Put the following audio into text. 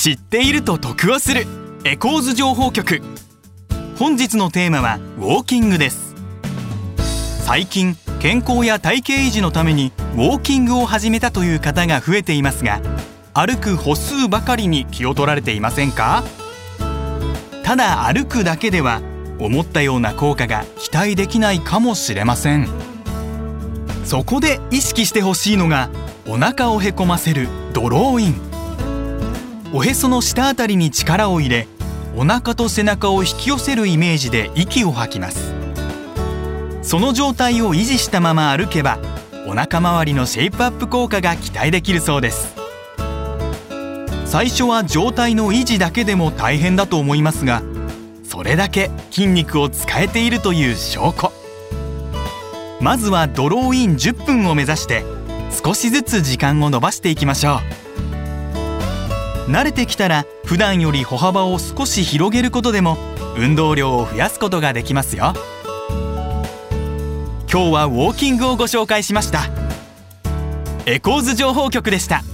知っていると得をするエコーズ情報局。本日のテーマはウォーキングです。最近健康や体型維持のためにウォーキングを始めたという方が増えていますが、歩く歩数ばかりに気を取られていませんか？ただ歩くだけでは思ったような効果が期待できないかもしれません。そこで意識してほしいのがお腹をへこませるドローイン。おへその下あたりに力を入れ、お腹と背中を引き寄せるイメージで息を吐きます。その状態を維持したまま歩けば、お腹周りのシェイプアップ効果が期待できるそうです。最初は状態の維持だけでも大変だと思いますが、それだけ筋肉を使えているという証拠。まずはドローイン10分を目指して少しずつ時間を延ばしていきましょう。慣れてきたら普段より歩幅を少し広げることでも運動量を増やすことができますよ。今日はウォーキングをご紹介しました。エコーズ情報局でした。